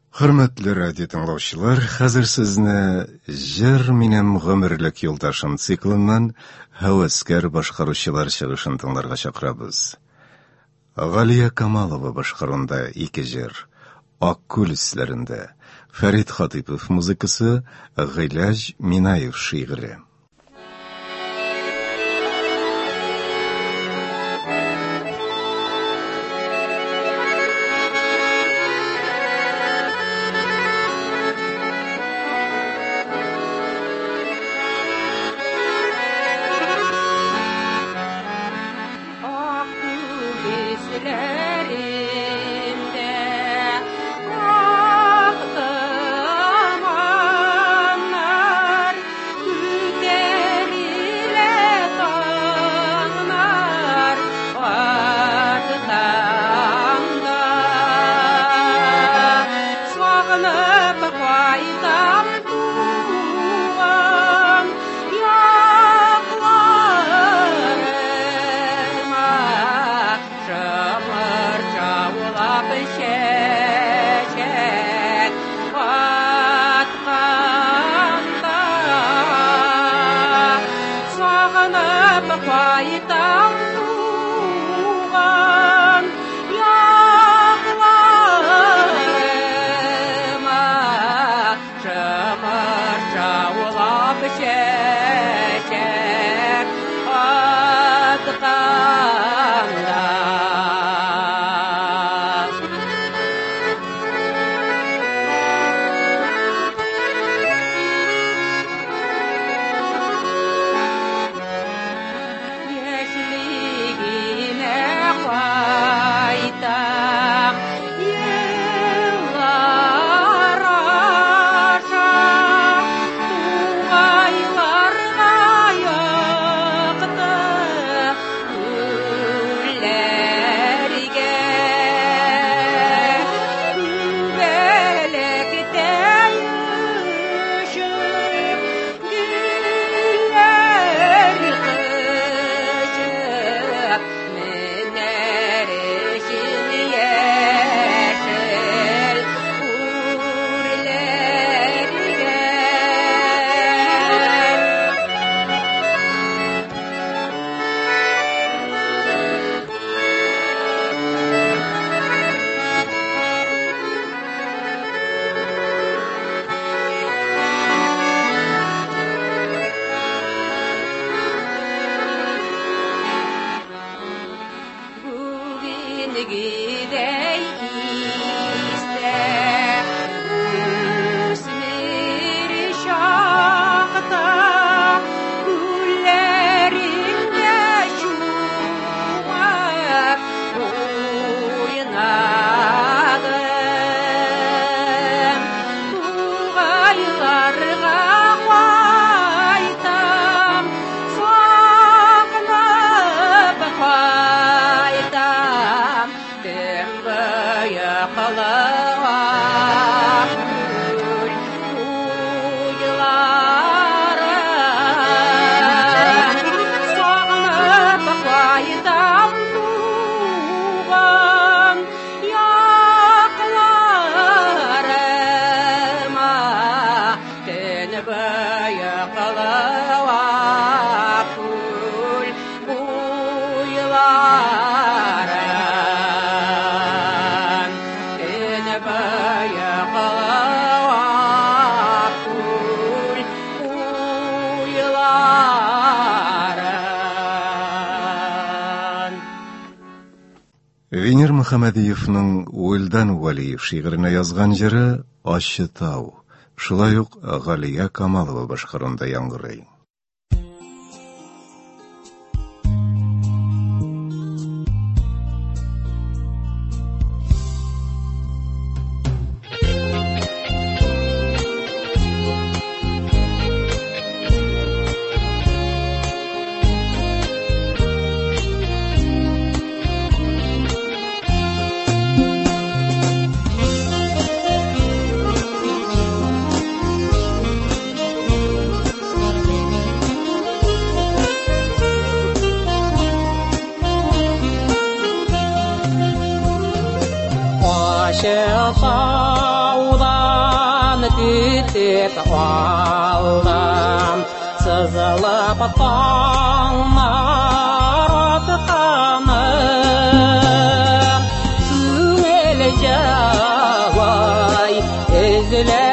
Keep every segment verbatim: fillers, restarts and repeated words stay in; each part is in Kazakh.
Hürmetli radyo dinləyicilər, hazır sizni Jir Menem Gümürlük Yoldaşım siklından Havaskar başqaruvchilar шығышын тыңларга чакырабыз. Галия Камалова башкарында ике жир, Аккүл исләрендә, Фәрит Хатипов музыкасы, Гыйләҗ Минаев шигыре. Венер Мөхәммәдиевнең Уэльдан Валиев шигыренә язган җыры Ащы тау. Шулай ук Галия Камалова башкарында яңгырый. tep aldım sızılıp tağlar atkanım Üngel javay üzle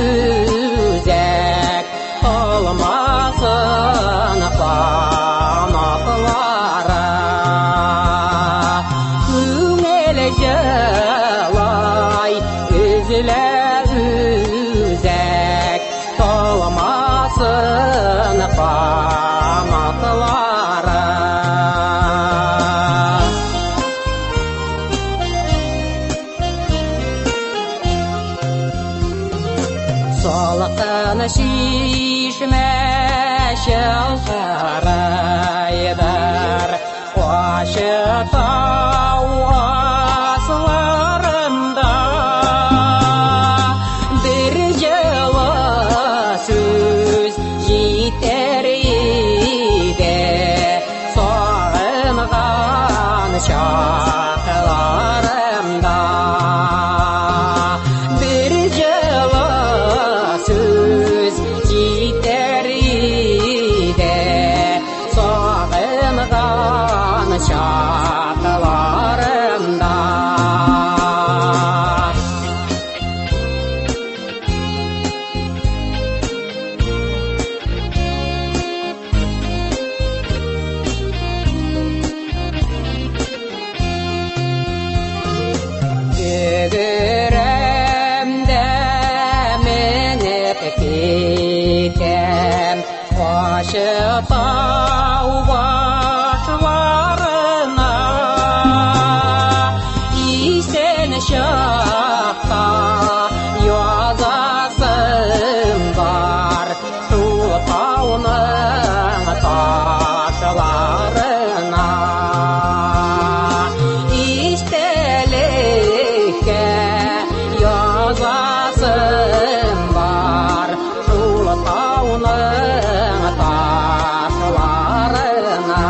üzek olmasın kanatlara Üngel javay üzle üzek olmasın kanatlara Salqın şişme şalqaraydır Qaşı tau aslarında Bir yılı söz yeter ide Sağınğan şaqlarımda Bir yılı söz yeter ide Sağınğan şaqlarımda Dügürümde minip gitem Qaşı tau başlarına İsen şaqta yazasım var Şu tau'nın taşlarına İstelikке yazasım var Şu tau'nın taşlarına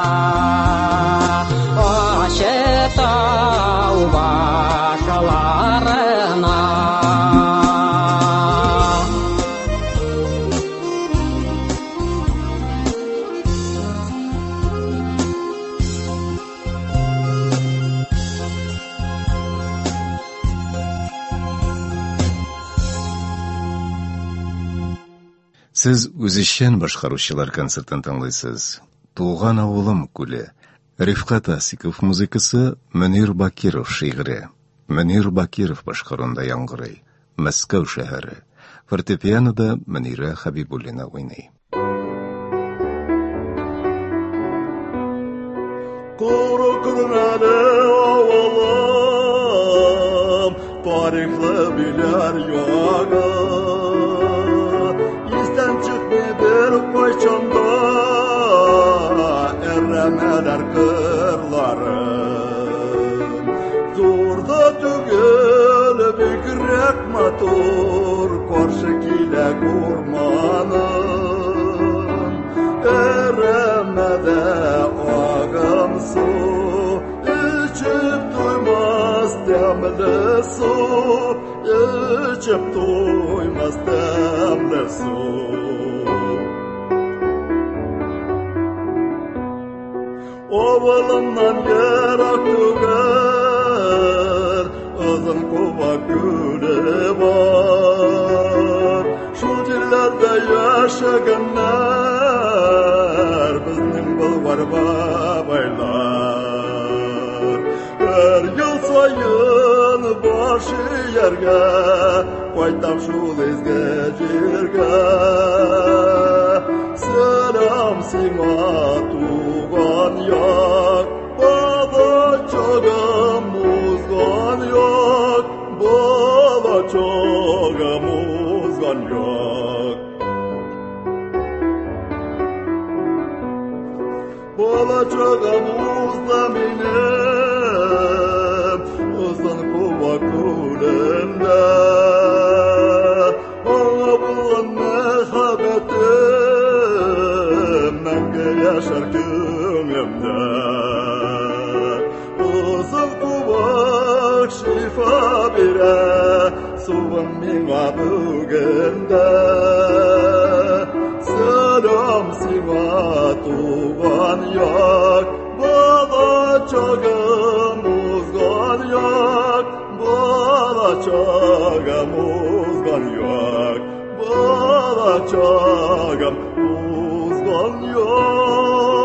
Aşı tau başlarına Siz Үзешчән башкаручылар концертын тыңлыйсыз. Туган авылым күле. Рифкат Асиков музыкасы, Мөнир Бакиров шигыре. Мөнир Бакиров башкаруында яңгырый. Мәскәү шәһәре. Фортепианода Мөнирә Хәбибуллина уйный. Куры күрмәле авылым, тарихлы биләр яга. Истән чыкмый бер кайчанда, әрәмәләр кырларын. Зурда түгел, бигрәк матур, каршы килә урманым. Әрәмәдә агым су, içip doymaz demli su, içip doymaz demli su. Ovalımdan yarak tüger, uzun kova gülü var. Şu dillerde yaşaganlar, bizning bulvar babaylar. Her yıl sayın başı yerge, qaytam şul ezge jirge. Selam sima tuğan yak, baba çogam uzgan yak, baba çogam uzgan yak. Baba çogam uzgan benim, uzun kova kulemde. Ona bulan mehabetim, menge yaşar gönlümde. Uzun kova şifa bire, su туын миңа бүгінде. Сәлем сиңа туған як, бала-чағам узган як, бала-чағам узган як, бала-чағам узган як.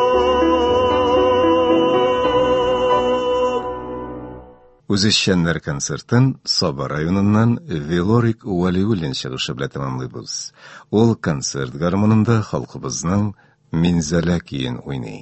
Үзешчәннәр концертын Саба районыннан Велорик Валиуллин чыгышы белән тәмамлыйбыз. Ул концерт гармонында халкыбызның Минзәлә киен уйный.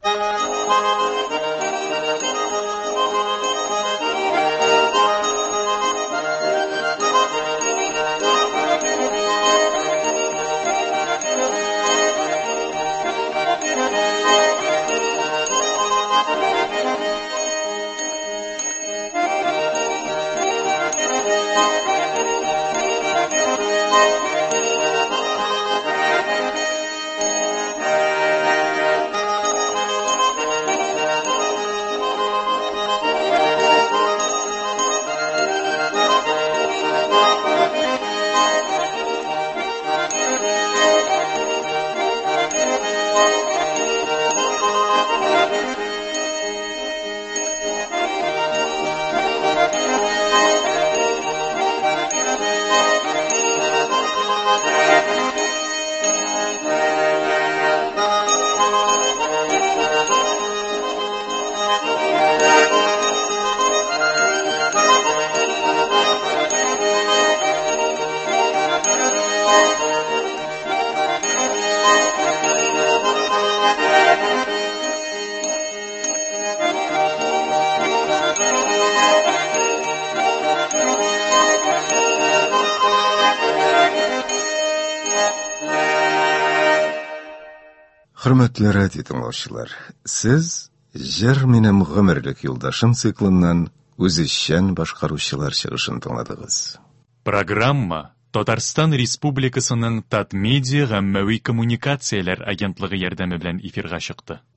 Хөрмәтле радио тыңлаучылар, сез «Җыр минем гомерлек юлдашым» циклыннан үзешчән башкаручылар чыгышын тыңладыгыз. Программа Татарстан Республикасының Татмедиа гаммәви коммуникацияләр агентлыгы ярдәме белән эфирга чыкты.